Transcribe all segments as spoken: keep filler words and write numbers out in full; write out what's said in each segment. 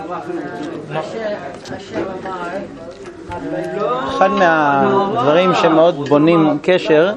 אחד מהדברים שמאוד בונים קשר,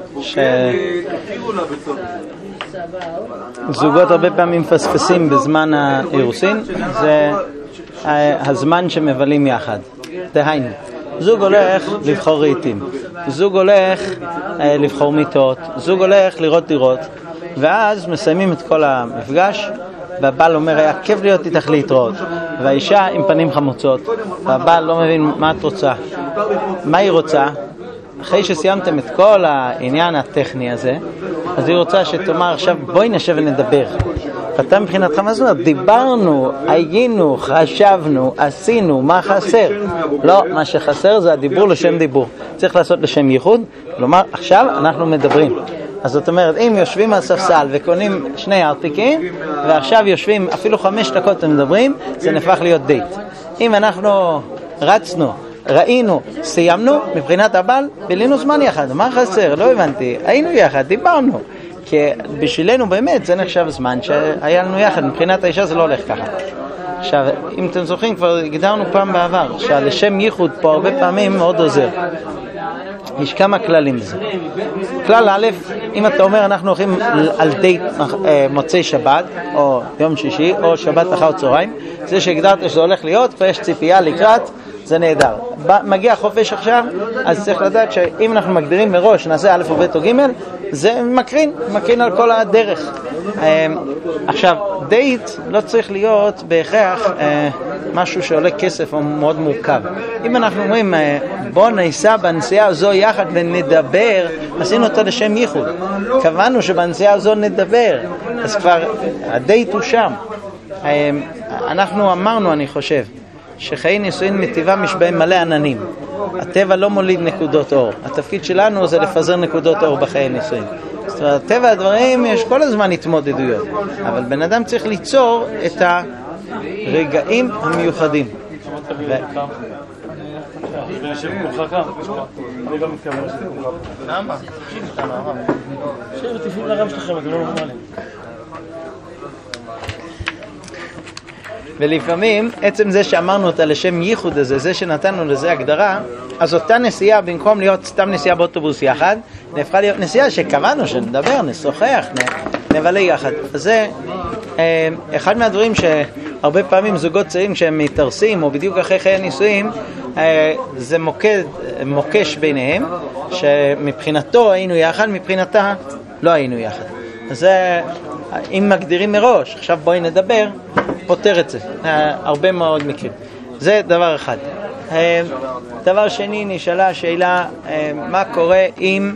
שזוגות הרבה פעמים מפספסים בזמן האירוסין, זה הזמן שמבלים יחד. דהיינו, זוג הולך לבחור רהיטים, זוג הולך לבחור מיטות, זוג הולך לראות דירות, ואז מסיימים את כל המפגש, והבעל אומר, היה כיף להיות איתך להתראות, והאישה עם פנים חמוצות, והבעל לא מבין מה את רוצה, מה היא רוצה. אחרי שסיימתם את כל העניין הטכני הזה, אז היא רוצה שתאמר עכשיו בואי נשב ונדבר. אתה מבחינתך מה זאת אומרת? דיברנו, היינו, חשבנו, עשינו, מה חסר? לא, מה שחסר זה הדיבור לשם דיבור. צריך לעשות לשם ייחוד, כלומר עכשיו אנחנו מדברים. אז זאת אומרת, אם יושבים על ספסל וקונים שני ארטיקים, ועכשיו יושבים אפילו חמש דקות ומדברים, זה נהפך להיות דייט. אם אנחנו רצנו, ראינו, סיימנו, מבחינת הבעל, בילינו זמן יחד. מה חסר? לא הבנתי. היינו יחד, דיברנו. כי בשבילנו באמת זה נחשב זמן שהיה לנו יחד. מבחינת האישה זה לא הולך ככה. עכשיו, אם אתם זוכרים, כבר הגדרנו פעם בעבר, שהלשם ייחוד פה הרבה פעמים מאוד עוזר. יש כמה כללים לזה. כלל א', אם אתה אומר אנחנו הולכים על דייט מוצאי שבת או יום שישי או שבת אחר צהריים, זה שהגדרת שזה הולך להיות ויש ציפייה לקראת, זה נהדר. מגיע חופש עכשיו, אז צריך לדעת שאם אנחנו מגדירים מראש נעשה א' או ב' או ג', זה מקרין, מקרין על כל הדרך. עכשיו, דייט לא צריך להיות בהכרח משהו שעולה כסף או מאוד מורכב. אם אנחנו אומרים בוא ניסע בנסיעה הזו יחד ונדבר, עשינו אותו לשם ייחוד. קבענו שבנסיעה הזו נדבר, אז כבר הדייט הוא שם. אנחנו אמרנו, אני חושב, שחיי נישואין מטבעם יש בהם מלא עננים. הטבע לא מוליד נקודות אור. התפקיד שלנו זה לפזר נקודות אור בחיי נישואין. זאת אומרת, טבע הדברים יש כל הזמן התמודדויות, אבל בן אדם צריך ליצור את הרגעים המיוחדים. ו... אני לא מתכוון לשבת מולך. למה? שב ותפעיל לרם שלכם, אתם לא נורמלים. ולפעמים, עצם זה שאמרנו אותה לשם ייחוד הזה, זה שנתנו לזה הגדרה, אז אותה נסיעה, במקום להיות סתם נסיעה באוטובוס יחד, נהפכה להיות נסיעה שקבענו, שנדבר, נשוחח, נבלה יחד. אז זה אה, אחד מהדברים שהרבה פעמים זוגות צעירים שהם מתארסים, או בדיוק אחרי חיי נישואים, אה, זה מוקד, מוקש ביניהם, שמבחינתו היינו יחד, מבחינתה לא היינו יחד. אז זה, אם מגדירים מראש, עכשיו בואי נדבר, פותר את זה, הרבה מאוד מקרים. זה דבר אחד. דבר שני, נשאלה השאלה, מה קורה אם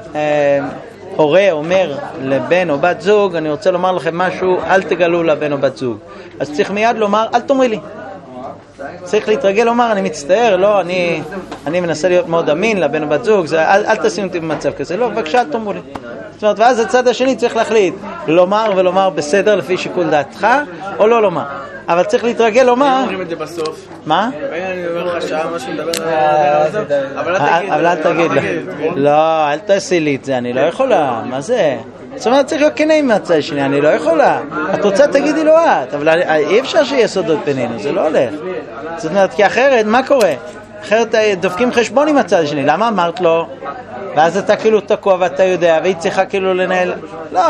הורה אומר לבן או בת זוג, אני רוצה לומר לכם משהו, אל תגלו לבן או בת זוג. אז צריך מיד לומר, אל תאמרי לי. צריך להתרגל לומר, אני מצטער, לא, אני, אני מנסה להיות מאוד אמין לבן או בת זוג, זה, אל, אל תשים אותי במצב כזה, לא, בבקשה, אל תאמרו לי. זאת אומרת, ואז הצד השני צריך להחליט, לומר ולומר בסדר לפי שיקול דעתך, או לא לומר. אבל צריך להתרגל לומר... אני אומרים את זה בסוף. מה? אני אומר לך שעה משהו מדבר על זה, אבל אל תגיד לי. לא, אל תעשי לי את זה, אני לא יכולה. מה זה? זאת אומרת, צריך להיות כנה עם הצד השני, אני לא יכולה. את רוצה, תגידי לו את, אבל אי אפשר שיהיה סודות בינינו, זה לא הולך. זאת אומרת, כי אחרת, מה קורה? אחרת דופקים חשבון עם הצד השני, למה אמרת לו? ואז אתה כאילו תקוע ואתה יודע, והיא צריכה כאילו לנהל... לא.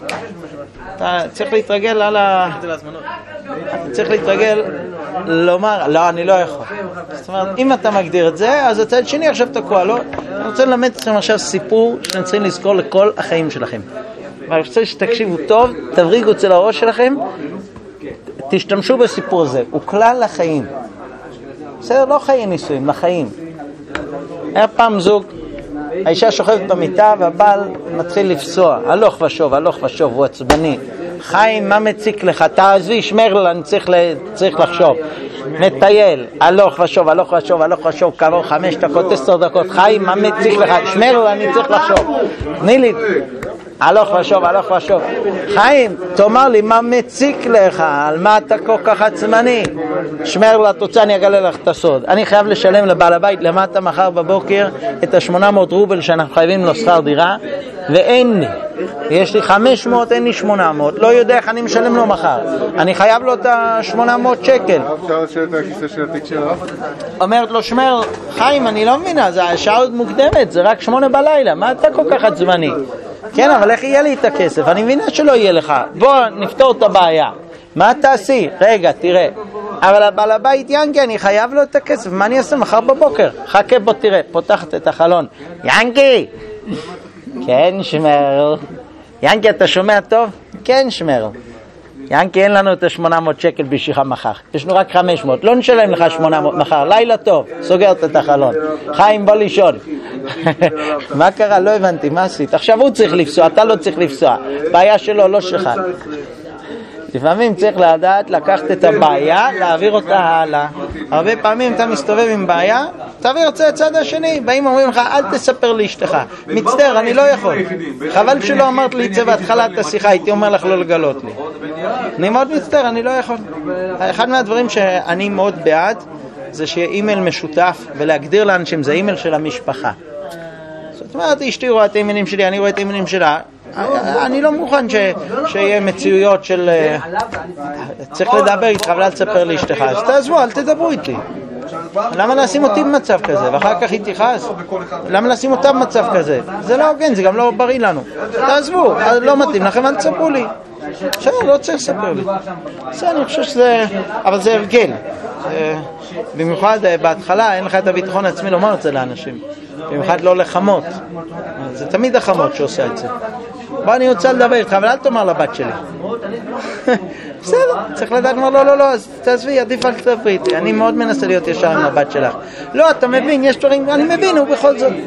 אתה צריך להתרגל על ה... צריך להתרגל לומר, לא, אני לא יכול. זאת אומרת, אם אתה מגדיר את זה, אז הצד שני עכשיו תקוע, לא? אני רוצה ללמד אתכם עכשיו סיפור שאתם צריכים לזכור לכל החיים שלכם. ואני רוצה שתקשיבו טוב, תבריגו אצל הראש שלכם, תשתמשו בסיפור הזה. הוא כלל לחיים. בסדר, לא חיי נישואים, לחיים. היה פעם זוג, האישה שוכבת במיטה והבעל מתחיל לפסוע, הלוך ושוב, הלוך ושוב, הוא עצבני. חיים, מה מציק לך? תעזבי, שמר לה, אני צריך, צריך לחשוב. מטייל, הלוך ושוב, הלוך ושוב, הלוך ושוב, כעבור חמש דקות, עשר דקות. חיים, מה מציק לך? שמר לה, אני צריך לחשוב. תני לי, הלוך ושוב, הלוך ושוב. חיים, תאמר לי, מה מציק לך? על מה אתה כל כך עצמני? שמר לה, תוצא, אני אגלה לך את הסוד. אני חייב לשלם לבעל הבית למטה מחר בבוקר את ה-שמונה מאות רובל שאנחנו חייבים לו שכר דירה, ואין לי. יש לי חמש מאות, אין לי שמונה מאות, לא יודע איך אני משלם לו מחר. אני חייב לו את ה-שמונה מאות שקל. אפשר לשבת על הכיסא של התיק שלו? אומרת לו, שמר, חיים, אני לא מבינה, זה השעה עוד מוקדמת, זה רק שמונה בלילה, מה אתה כל כך עצבני? כן, אבל איך יהיה לי את הכסף? אני מבינה שלא יהיה לך. בוא נפתור את הבעיה. מה תעשי? רגע, תראה. אבל הבעל הבית ינקי, אני חייב לו את הכסף. מה אני אעשה מחר בבוקר? חכה בוא תראה, פותחת את החלון. ינקי! כן, שמר. ינקי, אתה שומע טוב? כן, שמר. ינקי, אין לנו את ה-שמונה מאות שקל בשבילך מחר. יש לנו רק חמש מאות. לא נשלם לך שמונה מאות מחר. לילה טוב. סוגרת את החלון. חיים, בוא לישון. מה קרה? לא הבנתי. מה עשית? עכשיו הוא צריך לפסוע, אתה לא צריך לפסוע. בעיה שלו, לא שלך. לפעמים צריך לדעת לקחת את הבעיה, להעביר אותה הלאה. הרבה פעמים אתה מסתובב עם בעיה, תעביר את זה לצד השני. באים אומרים לך, אל תספר לאשתך. מצטער, אני לא יכול. חבל שלא אמרת לי את זה בהתחלת השיחה, הייתי אומר לך לא לגלות לי. אני מאוד מצטער, אני לא יכול. אחד מהדברים שאני מאוד בעד, זה שיהיה אימייל משותף, ולהגדיר לאנשים, זה אימייל של המשפחה. זאת אומרת, אשתי רואה את האימיילים שלי, אני רואה את האימיילים שלה. אני לא מוכן שיהיה מציאויות של צריך לדבר איתך ולא תספר לאשתך, אז תעזבו, אל תדברו איתי. למה לשים אותי במצב כזה ואחר כך היא תכעס? למה לשים אותה במצב כזה? זה לא הוגן, זה גם לא בריא לנו. תעזבו, לא מתאים לכם, אל תספרו לי. בסדר, לא צריך לספר לי. בסדר, אני חושב שזה, אבל זה הרגל. במיוחד בהתחלה אין לך את הביטחון העצמי לומר את זה לאנשים, במיוחד לא לחמות. זה תמיד החמות שעושה את זה. בוא, אני רוצה לדבר איתך, אבל אל תאמר לבת שלי. בסדר, צריך לדעת, אמר לא, לא, לא, אז תעזבי, עדיף אל תדברי איתי. אני מאוד מנסה להיות ישר עם הבת שלך. לא, אתה מבין, יש דברים, אני מבין, הוא בכל זאת.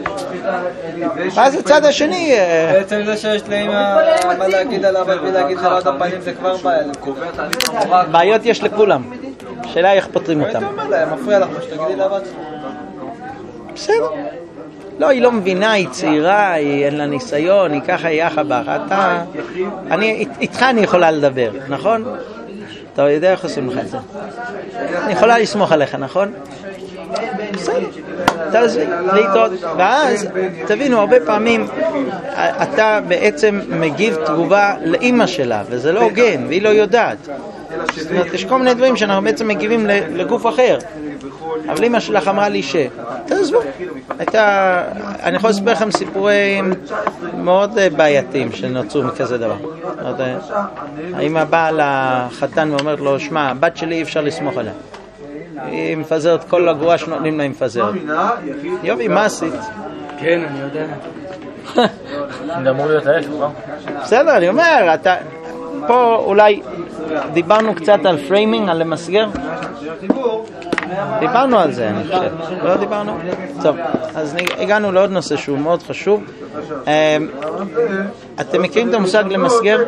ואז הצד השני... בעצם זה שיש לאמא מה להגיד על הבת ולהגיד חלת הפנים זה כבר בעיה. בעיות יש לכולם. שאלה איך פותרים אותם. מפריע לך מה שתגידי לבת. בסדר. לא, היא לא מבינה, היא צעירה, היא אין לה ניסיון, היא ככה, היא יחה בך. אתה... אני, איתך אני יכולה לדבר, נכון? אתה יודע איך עושים לך את זה. אני יכולה לסמוך עליך, נכון? בסדר. תעזבי, להתראות. ואז, תבינו, הרבה פעמים אתה בעצם מגיב תגובה לאמא שלה, וזה לא הוגן, והיא לא יודעת. זאת אומרת, יש כל מיני דברים שאנחנו בעצם מגיבים לגוף אחר. אבל אמא שלך אמרה לי ש... תעזבו. הייתה... אני יכול לספר לכם סיפורים מאוד בעייתיים שנוצרו מכזה דבר. האמא באה לחתן ואומרת לו, שמע, הבת שלי אי אפשר לסמוך עליה. היא מפזרת כל הגרוע שנותנים לה, היא מפזרת. יובי, מה עשית? כן, אני יודע. זה אמור להיות ההפך, לא? בסדר, אני אומר, אתה... פה אולי דיברנו קצת על פריימינג, על למסגר. דיברנו על זה, אני חושב. לא דיברנו? טוב, אז הגענו לעוד נושא שהוא מאוד חשוב. אתם מכירים את המושג למסגר?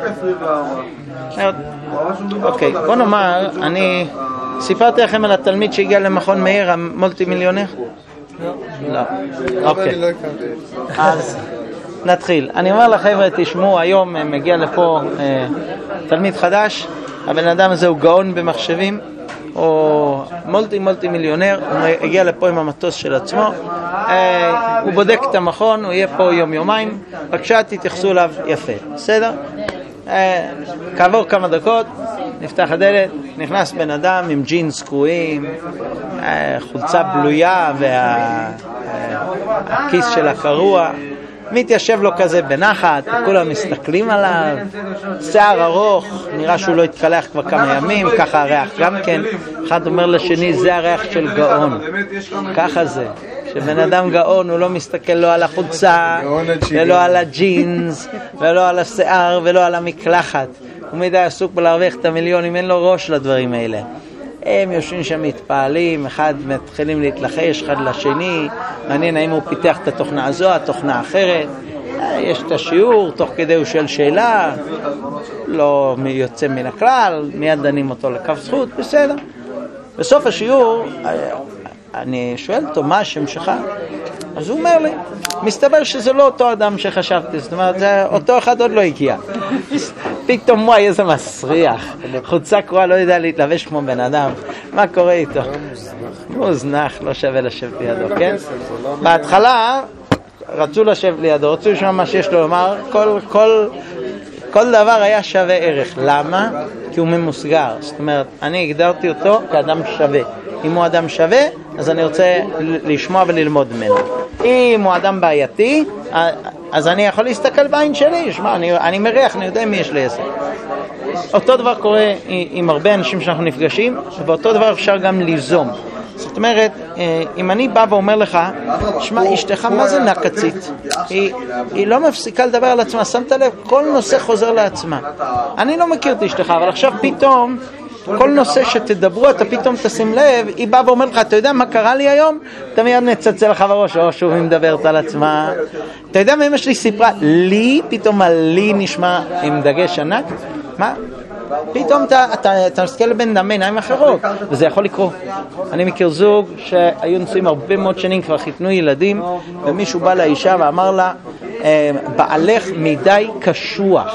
אוקיי, בוא נאמר, אני סיפרתי לכם על התלמיד שהגיע למכון מאיר, המולטי מיליונר? לא. אוקיי. אז נתחיל. אני אומר לחבר'ה, תשמעו, היום מגיע לפה תלמיד חדש, הבן אדם הזה הוא גאון במחשבים, או מולטי מולטי מיליונר, הוא הגיע לפה עם המטוס של עצמו, הוא בודק את המכון, הוא יהיה פה יום יומיים, בבקשה תתייחסו אליו יפה, בסדר? כעבור כמה דקות נפתח הדלת, נכנס בן אדם עם ג'ינס קרועים, חולצה בלויה והכיס של הקרוע, מתיישב לו כזה בנחת, כולם מסתכלים עליו, שיער ארוך, נראה שהוא לא התקלח כבר כמה ימים, ככה הריח גם כן. אחד אומר לשני, זה הריח של גאון, ככה זה. שבן אדם גאון הוא לא מסתכל לא על החולצה ולא על הג'ינס ולא על השיער ולא על המקלחת, הוא מדי עסוק בלהרוויח את המיליונים, אין לו ראש לדברים האלה. הם יושבים שם מתפעלים, אחד מתחילים להתלחש אחד לשני, מעניין האם הוא פיתח את התוכנה הזו, התוכנה האחרת, יש את השיעור, תוך כדי הוא שואל שאלה, לא יוצא מן הכלל, מיד דנים אותו לכף זכות, בסדר. בסוף השיעור אני שואל אותו מה השם שלך, אז הוא אומר לי, מסתבר שזה לא אותו אדם שחשבתי, זאת אומרת, אותו אחד עוד לא הגיע. פתאום וואי, איזה מסריח, חוצה קרועה, לא יודע להתלבש כמו בן אדם, מה קורה איתו? מוזנח, לא שווה לשבת לידו, כן? בהתחלה, רצו לשבת לידו, רצו לשמוע מה שיש לו לומר, כל, כל, כל דבר היה שווה ערך. למה? כי הוא ממוסגר. זאת אומרת, אני הגדרתי אותו כאדם שווה. אם הוא אדם שווה, אז אני רוצה לשמוע וללמוד ממנו. אם הוא אדם בעייתי, אז אני יכול להסתכל בעין שלי, שמה, אני, אני מריח, אני יודע מי יש לי עסק. אותו דבר קורה עם הרבה אנשים שאנחנו נפגשים, ואותו דבר אפשר גם ליזום. זאת אומרת, אם אני בא ואומר לך, שמע, אשתך מה זה נקצית? היא, היא לא מפסיקה לדבר על עצמה, שמת לב, כל נושא חוזר לעצמה. אני לא מכיר את אשתך, אבל עכשיו פתאום, כל נושא שתדברו, אתה פתאום תשים לב, היא באה ואומר לך, אתה יודע מה קרה לי היום? אתה מיד נצצל לך בראש, או שוב היא מדברת על עצמה. אתה יודע מה אמא שלי סיפרה? לי, פתאום לי נשמע עם דגש ענק? מה? פתאום אתה, אתה, אתה מסתכל לבן דם עיניים אחרות, וזה יכול לקרות. אני מכיר זוג שהיו נשואים הרבה מאוד שנים, כבר חיתנו ילדים, ומישהו בא לאישה ואמר לה, בעלך מדי קשוח.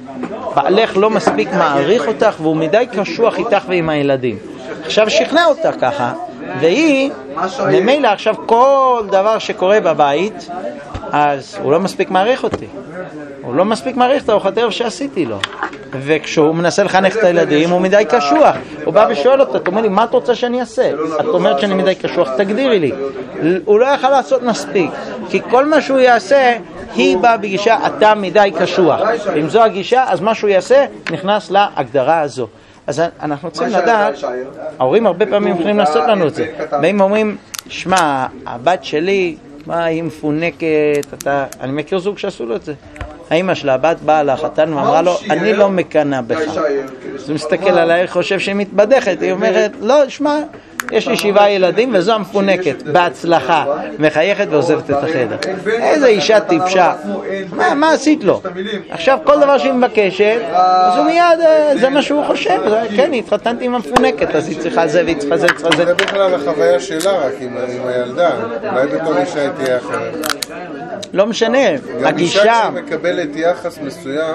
בעלך לא מספיק מעריך אותך, והוא מדי קשוח איתך ועם הילדים. עכשיו שכנע אותה ככה, והיא, ממילא עכשיו כל דבר שקורה בבית, אז הוא לא מספיק מעריך אותי. הוא לא מספיק מעריך את הארוחת ערב שעשיתי לו. וכשהוא מנסה לחנך את הילדים, הוא מדי קשוח. הוא בא ושואל אותה, אתה אומר לי, מה את רוצה שאני אעשה? את אומרת שאני מדי קשוח, תגדירי לי. הוא לא יכול לעשות מספיק, כי כל מה שהוא יעשה, היא באה בגישה, אתה מדי קשוח. אם זו הגישה, אז מה שהוא יעשה, נכנס להגדרה הזו. אז אנחנו צריכים לדעת, ההורים הרבה פעמים יכולים לעשות לנו את זה. והם אומרים, שמע, הבת שלי, מה, היא מפונקת, אתה... אני מכיר זוג שעשו לו את זה. האמא שלה, הבת באה לחתן ואמרה לו, אני לא מקנה בך. אז הוא מסתכל עליי, חושב שהיא מתבדחת, היא אומרת, לא, שמע, יש לי שבעה ילדים וזו המפונקת, בהצלחה, מחייכת ועוזבת את החדר. איזה אישה טיפשה. מה, מה עשית לו? עכשיו כל דבר שהיא מבקשת, אז הוא מיד, זה מה שהוא חושב. כן, התחתנתי עם המפונקת, אז היא צריכה זה והיא צריכה זה, צריכה זה. זה בכלל החוויה שלה רק עם הילדה. אולי בתור אישה היא תהיה אחרת. לא משנה, גם הגישה... אישה שמקבלת יחס מסוים,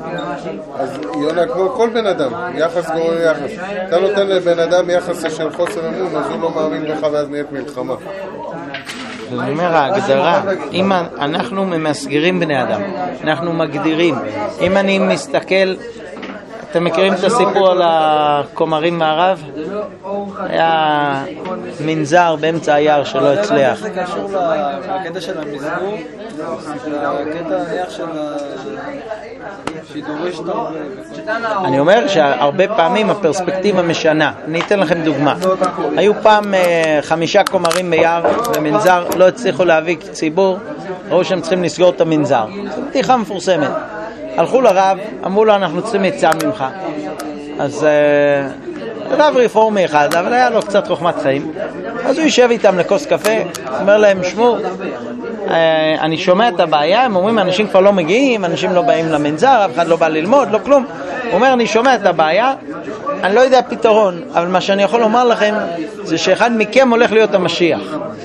אז יונה כמו כל בן אדם, יחס גורם יחס. אתה נותן לבן אדם יחס של חוסר אמון, אז הוא לא מאמין בך ואז נהיית מלחמה. אני אומר, ההגדרה, אם אנחנו ממסגרים בני אדם, אנחנו מגדירים, אם אני מסתכל, אתם מכירים את הסיפור על הכומרים מערב? היה מנזר באמצע היער שלא הצליח. זה קשור לקטע של המסגור, לקטע היח של השידורי שטר. אני אומר שהרבה פעמים הפרספקטיבה משנה. אני אתן לכם דוגמה. היו פעם חמישה כומרים ביער במנזר, לא הצליחו להביא ציבור, ראו שהם צריכים לסגור את המנזר. זו פתיחה מפורסמת. הלכו לרב, אמרו לו, אנחנו צריכים עצה ממך. אז רב רפורמי אחד, אבל היה לו קצת חוכמת חיים. אז הוא יישב איתם לכוס קפה, אומר להם, שמו, אני שומע את הבעיה, הם אומרים, אנשים כבר לא מגיעים, אנשים לא באים למנזר, אף אחד לא בא ללמוד, לא כלום. הוא אומר, אני שומע את הבעיה, אני לא יודע פתרון, אבל מה שאני יכול לומר לכם, זה שאחד מכם הולך להיות המשיח.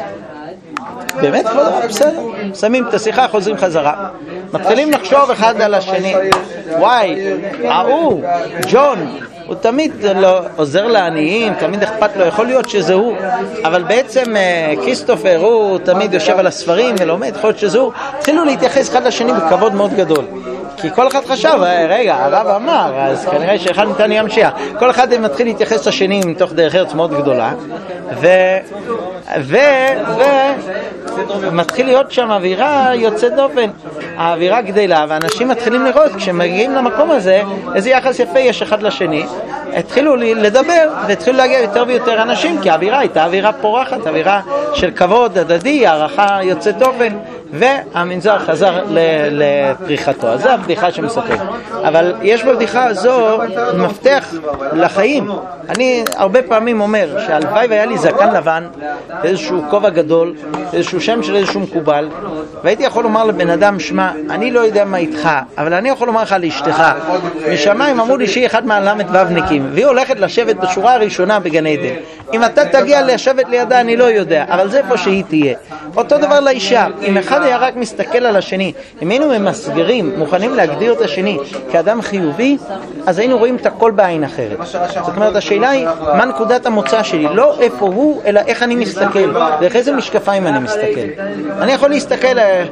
באמת כבוד הרב, בסדר, שמים את השיחה, חוזרים חזרה, מתחילים לחשוב אחד על השני. וואי, ההוא, ג'ון, הוא תמיד לא עוזר לעניים, תמיד אכפת לו, יכול להיות שזה הוא, אבל בעצם כריסטופר הוא תמיד יושב על הספרים ולומד, יכול להיות שזה הוא. התחילו להתייחס אחד לשני בכבוד מאוד גדול, כי כל אחד חשב, רגע, הרב אמר, אז כנראה שאחד ניתן ימשיח. כל אחד מתחיל להתייחס לשני מתוך דרך ארץ מאוד גדולה, ו... ו... ו... מתחיל להיות שם אווירה יוצאת דופן. האווירה גדלה, ואנשים מתחילים לראות, כשמגיעים למקום הזה, איזה יחס יפה יש אחד לשני. התחילו לדבר, והתחילו להגיע יותר ויותר אנשים, כי האווירה הייתה אווירה פורחת, אווירה של כבוד הדדי, הערכה יוצאת דופן. והמנזר חזר לפריחתו. אז זו הבדיחה שמספר. אבל יש בבדיחה הזו מפתח לחיים. אני הרבה פעמים אומר שהלוואי והיה לי זקן לבן, איזשהו כובע גדול, איזשהו שם של איזשהו מקובל, והייתי יכול לומר לבן אדם, שמע, אני לא יודע מה איתך, אבל אני יכול לומר לך לאשתך, משמיים אמרו לי שהיא אחד מהלמת ובניקים, והיא הולכת לשבת בשורה הראשונה בגן עדן. אם אתה תגיע לשבת לידה אני לא יודע, אבל זה איפה שהיא תהיה. אותו דבר לאישה, אם אחד היה רק מסתכל על השני, אם היינו ממסגרים, מוכנים להגדיר את השני כאדם חיובי, אז היינו רואים את הכל בעין אחרת. זאת אומרת, השאלה היא מה נקודת המוצא שלי, לא איפה הוא, אלא איך אני מסתכל, ואיך איזה משקפיים אני מסתכל. אני יכול להסתכל על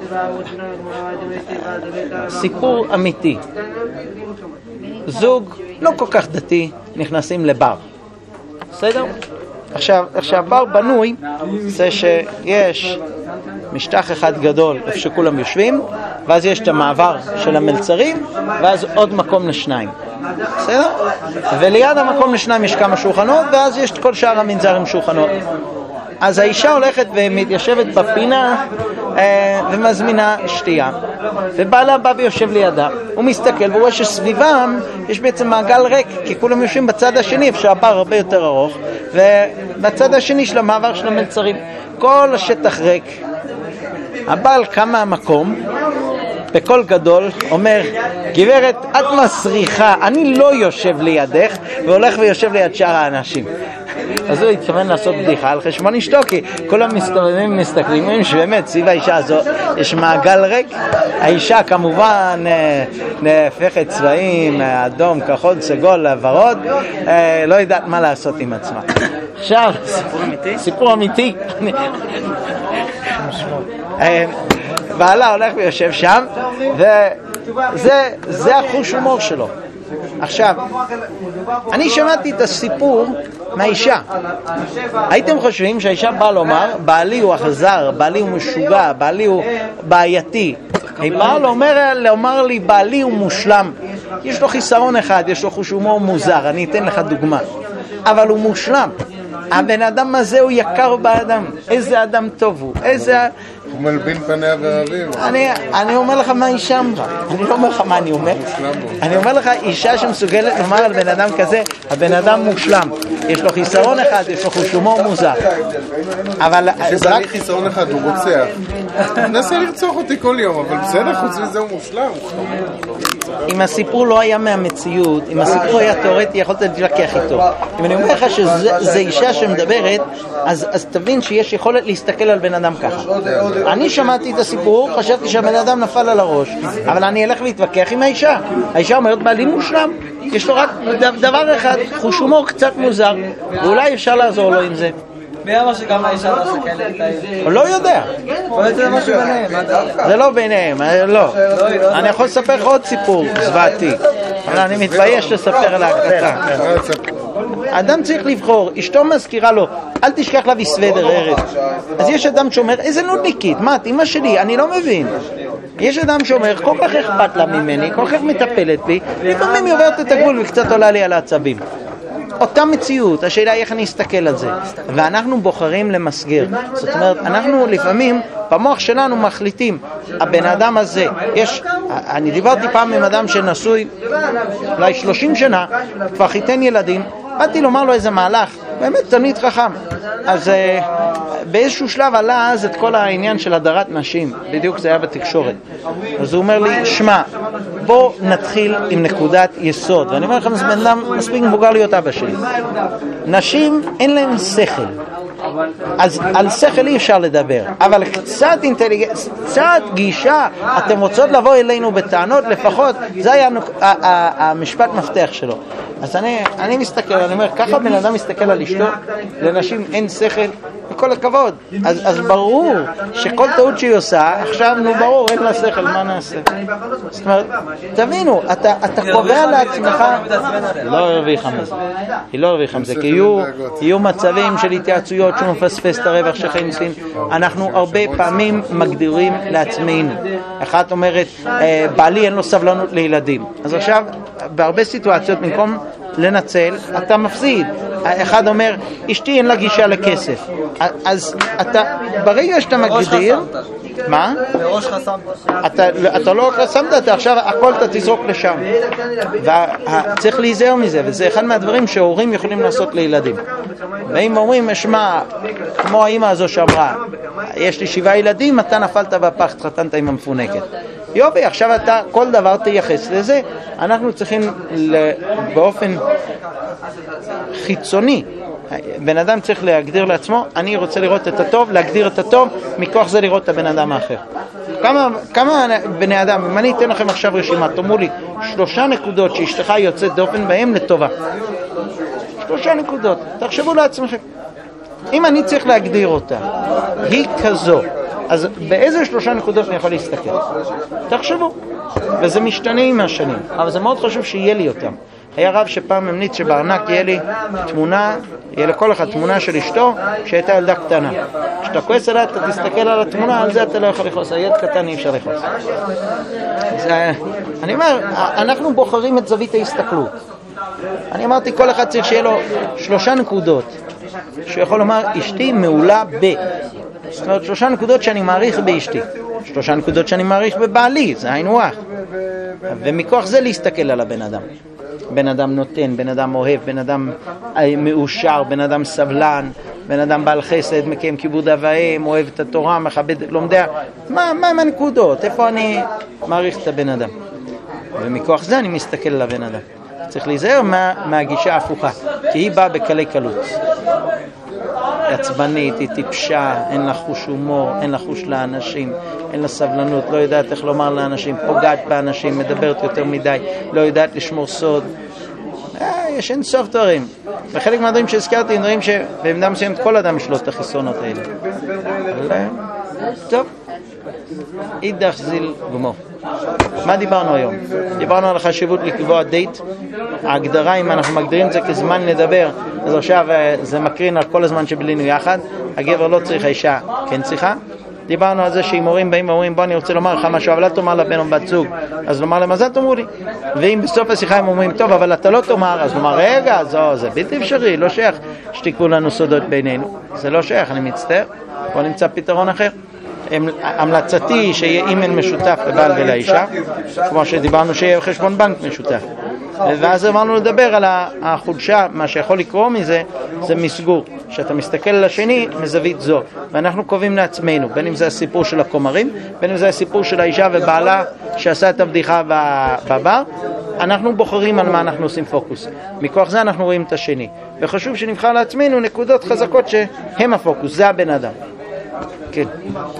סיפור אמיתי. זוג לא כל כך דתי נכנסים לבר. בסדר? עכשיו, עכשיו בר בנוי זה שיש משטח אחד גדול איפה שכולם יושבים, ואז יש את המעבר של המלצרים, ואז עוד מקום לשניים. בסדר? וליד המקום לשניים יש כמה שולחנות, ואז יש את כל שאר המנזר עם שולחנות. אז האישה הולכת ומתיישבת בפינה אה, ומזמינה שתייה, ובעלה בא ויושב לידה, הוא מסתכל והוא רואה שסביבם יש בעצם מעגל ריק, כי כולם יושבים בצד השני איפה שהבר הרבה יותר ארוך, ובצד השני של המעבר של המלצרים כל השטח ריק. הבעל קם מהמקום בקול גדול אומר, גברת, את מסריחה, אני לא יושב לידך, והולך ויושב ליד שאר האנשים. אז הוא התכוון לעשות בדיחה על חשבון אשתו, כי כל המסתובבים מסתכלים שבאמת סביב האישה הזו יש מעגל ריק. האישה כמובן נהפכת צבעים, אדום, כחול, סגול, ורוד, לא יודעת מה לעשות עם עצמה. עכשיו, סיפור אמיתי. בעלה הולך ויושב שם, וזה זה החוש הומור שלו. עכשיו, אני שמעתי את הסיפור מהאישה. הייתם חושבים שהאישה באה לומר, בעלי הוא אכזר, בעלי הוא משוגע, בעלי הוא בעייתי. היא באה לומר, לומר לי, בעלי הוא מושלם. יש לו חיסרון אחד, יש לו חוש הומור מוזר, אני אתן לך דוגמה. אבל הוא מושלם. הבן אדם הזה הוא יקר באדם. איזה אדם טוב הוא, איזה... הוא מלבין פניה ורבים. אני, אני אומר לך מה אישה אמרה. אני לא אומר לך מה אני אומר. אני אומר לך, אישה שמסוגלת לומר על בן אדם כזה, הבן אדם מושלם. יש לו חיסרון אחד, יש לו חוש הומור מוזר. אבל זה רק חיסרון אחד, הוא רוצח. נסה לרצוח אותי כל יום, אבל בסדר, חוץ מזה הוא מושלם. אם הסיפור לא היה מהמציאות, אם הסיפור היה תיאורטי, יכולת להתווכח איתו. אם אני אומר לך שזה אישה שמדברת, אז, אז תבין שיש יכולת להסתכל על בן אדם ככה. אני שמעתי את הסיפור, חשבתי שהבן אדם נפל על הראש, אבל אני אלך להתווכח עם האישה. האישה אומרת, בעלי מושלם, יש לו רק דבר אחד, חוש הומור קצת מוזר, ואולי אפשר לעזור לו עם זה. מי אמר שגם האישה לא סכנת את האישה? הוא לא יודע. זה משהו ביניהם. זה לא ביניהם, לא. אני יכול לספר לך עוד סיפור זוועתי, אבל אני מתבייש לספר על ההקלטה. האדם צריך לבחור, אשתו מזכירה לו, אל תשכח להביא סוודר ערב. אז יש אדם שאומר, איזה נודניקית, מה, את אמא שלי, אני לא מבין. יש אדם שאומר, כל כך אכפת לה ממני, כל כך מטפלת בי, לפעמים היא עוברת את הגבול וקצת עולה לי על העצבים. אותה מציאות, השאלה היא איך אני אסתכל על זה. ואנחנו בוחרים למסגר. זאת אומרת, אנחנו לפעמים, במוח שלנו מחליטים, הבן אדם הזה, יש, אני דיברתי פעם עם אדם שנשוי, אולי שלושים שנה, כבר חיתן ילדים, באתי לומר לו איזה מהלך, באמת תלמיד חכם. אז באיזשהו שלב עלה אז את כל העניין של הדרת נשים, בדיוק זה היה בתקשורת. אז הוא אומר לי, שמע, בוא נתחיל עם נקודת יסוד. ואני אומר לכם, זה בן אדם מספיק מבוגר להיות אבא שלי. נשים אין להם שכל. אז על שכל אי אפשר לדבר, אבל קצת אינטליגנציה, קצת גישה, אתם רוצות לבוא אלינו בטענות, לפחות זה היה המשפט מפתח שלו. אז אני, אני מסתכל, אני אומר, ככה בן אדם מסתכל על אשתו, לנשים אין שכל, בכל הכבוד. אז, אז ברור שכל טעות שהיא עושה, עכשיו נו ברור, אין לה שכל, מה נעשה? זאת אומרת, תבינו, אתה, אתה קובע לעצמך, לא הרוויחה מזה, היא לא הרוויחה מזה, כי יהיו, יהיו מצבים של התייעצויות שהוא מפספס את הרווח שחיים סין. אנחנו הרבה פעמים מגדירים לעצמנו. אחת אומרת, בעלי אין לו סבלנות לילדים. אז עכשיו, בהרבה סיטואציות, במקום לנצל, אתה מפסיד. אחד אומר, אשתי אין לה גישה לכסף. אז אתה, ברגע שאתה מגדיר, מה? בראש חסמת. אתה, אתה לא חסמת, אתה עכשיו הכל אתה תזרוק לשם. וצריך להיזהר מזה, וזה אחד מהדברים שההורים יכולים לעשות לילדים. ואם אומרים, אשמע, כמו האמא הזו שאמרה, יש לי שבעה ילדים, אתה נפלת בפח, תחתנת עם המפונקת. יובי, עכשיו אתה כל דבר תייחס לזה. אנחנו צריכים באופן חיצוני בן אדם צריך להגדיר לעצמו, אני רוצה לראות את הטוב, להגדיר את הטוב, מכוח זה לראות את הבן אדם האחר. כמה, כמה בני אדם, אם אני אתן לכם עכשיו רשימה, תאמרו לי שלושה נקודות שאשתך יוצאת דופן בהם לטובה. שלושה נקודות, תחשבו לעצמכם. אם אני צריך להגדיר אותה, היא כזו, אז באיזה שלושה נקודות אני יכול להסתכל? תחשבו. וזה משתנה עם השנים, אבל זה מאוד חשוב שיהיה לי אותם. היה רב שפעם המליץ שבארנק יהיה לי תמונה, יהיה לכל אחד תמונה של אשתו שהייתה ילדה קטנה. כשאתה כועס עליה, אתה תסתכל על התמונה, על זה אתה לא יכול לכעוס, הילד קטן אי אפשר לכעוס. אני אומר, אנחנו בוחרים את זווית ההסתכלות. אני אמרתי, כל אחד צריך שיהיה לו שלושה נקודות, שיכול לומר, אשתי מעולה ב. זאת אומרת, שלושה נקודות שאני מעריך באשתי. שלושה נקודות שאני מעריך בבעלי, זה היינו אח. ומכוח זה להסתכל על הבן אדם. בן אדם נותן, בן אדם אוהב, בן אדם מאושר, בן אדם סבלן, בן אדם בעל חסד, מקיים כיבוד אב ואם, אוהב את התורה, מכבד את לומדיה. מה, מה הם הנקודות? איפה אני מעריך את הבן אדם? ומכוח זה אני מסתכל על הבן אדם. צריך להיזהר מה, מהגישה ההפוכה, כי היא באה בקלי קלות. היא עצבנית, היא טיפשה, אין לה חוש הומור, אין לה חוש לאנשים, אין לה סבלנות, לא יודעת איך לומר לאנשים, פוגעת באנשים, מדברת יותר מדי, לא יודעת לשמור סוד. אה, יש אין סוף דברים. וחלק מהדברים שהזכרתי, דברים שבעמדה מסוימת כל אדם יש לו את החיסונות האלה. אבל, טוב. אידך זיל גמור. מה דיברנו היום? דיברנו על החשיבות לקבוע דייט. ההגדרה, אם אנחנו מגדירים את זה כזמן לדבר, אז עכשיו זה מקרין על כל הזמן שבילינו יחד. הגבר לא צריך, האישה כן צריכה. דיברנו על זה שאם הורים באים ואומרים, בוא אני רוצה לומר לך משהו, אבל לא תאמר לבן או בת זוג, אז לומר להם, אז אל תאמרו לי. ואם בסוף השיחה הם אומרים, טוב, אבל אתה לא תאמר, אז לומר, רגע, זו, זה בלתי אפשרי, לא שייך שתיקחו לנו סודות בינינו. זה לא שייך, אני מצטער. בוא נמצא פתרון אחר. המלצתי שיהיה אימייל משותף לבעל ולאישה, כמו שדיברנו שיהיה חשבון בנק משותף. ואז אמרנו לדבר על החולשה, מה שיכול לקרוא מזה זה מסגור, שאתה מסתכל על השני מזווית זו, ואנחנו קובעים לעצמנו, בין אם זה הסיפור של הקומרים, בין אם זה הסיפור של האישה ובעלה שעשה את הבדיחה בבר, אנחנו בוחרים על מה אנחנו עושים פוקוס. מכוח זה אנחנו רואים את השני, וחשוב שנבחר לעצמנו נקודות חזקות שהם הפוקוס, זה הבן אדם. כן.